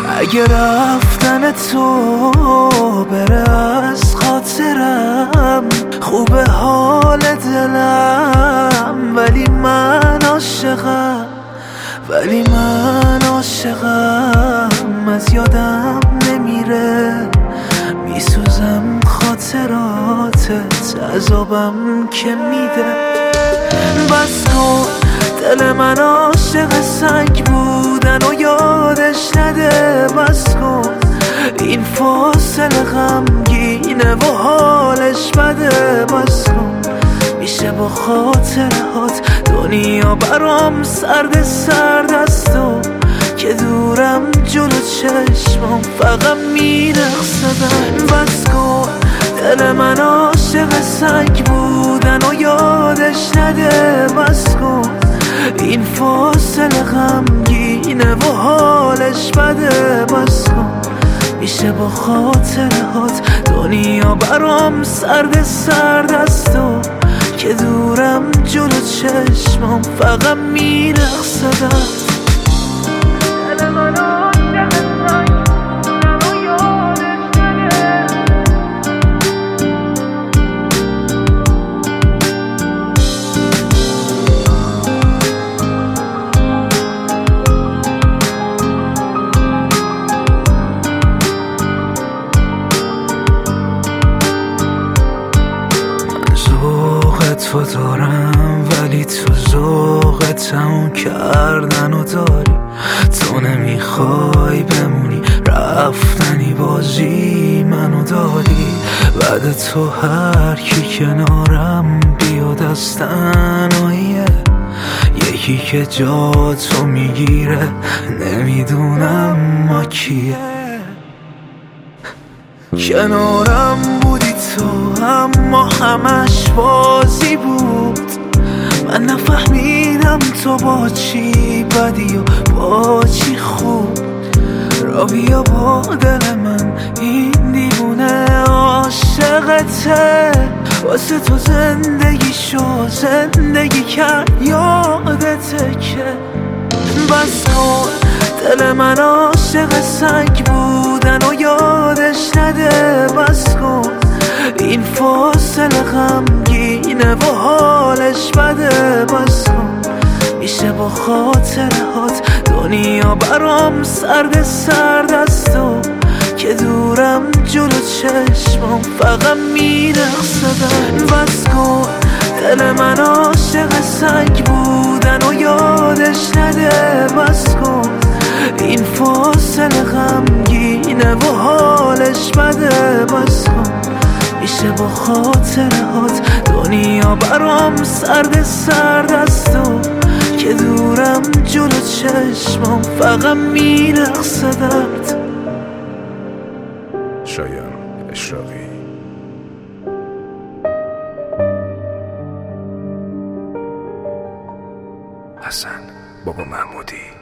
اگه رفتن تو بره از خاطرم، خوبه حال دلم، ولی من عاشقم، از یادم نمیره، میسوزم خاطراتت، عذابم که میده. بس کن دل من عاشق سنگ بودن و یادش نده، بس کن این فاصله غمگینه و حالش بده، بس کن میشه با خاطرات دنیا برام سرد است و که دورم جلو چشمم فقط میرقصدم. بس کن دل من عاشق سنگ بودن و یادش نده، بس کن این فاصله غمگینه و حالش بده، بس کن میشه با خاطرات دنیا برام سرد است و که دورم جلو چشمم فقط میرقصدم. تو دارم ولی تو ذوق تموم کردن و داری، تو نمیخوای بمونی، رفتنی بازی منو داری. بعد تو هر کی کنارم بیاد از تنهاییه، یکی که جا تو میگیره نمیدونم ما کیه. کنارم بودی تو اما همش بازی بود، من نفهمیدم تو با چی بدی و با چی خوب. را بیا با دل من این دیوونه عاشقته، واسه تو زندگی کرد یادته که. بس کن دل من عاشق سنگ بودن و یادش نده، بس کن این فاصله غمگینه و حالش بده، بس کن میشه با خاطرات دنیا برام سرد است و که دورم جلو چشمم فقط میرقصدم. بس کن دل من عاشق سنگ بودن و یادش نده، بس کن این فاصله غمگینه و حالش بده، بس کن میشه با خاطرات دنیا برام سرد است و که دورم جلو چشمم فقط میرقصدت. شایان اشراقی. حسن بابا محمودی.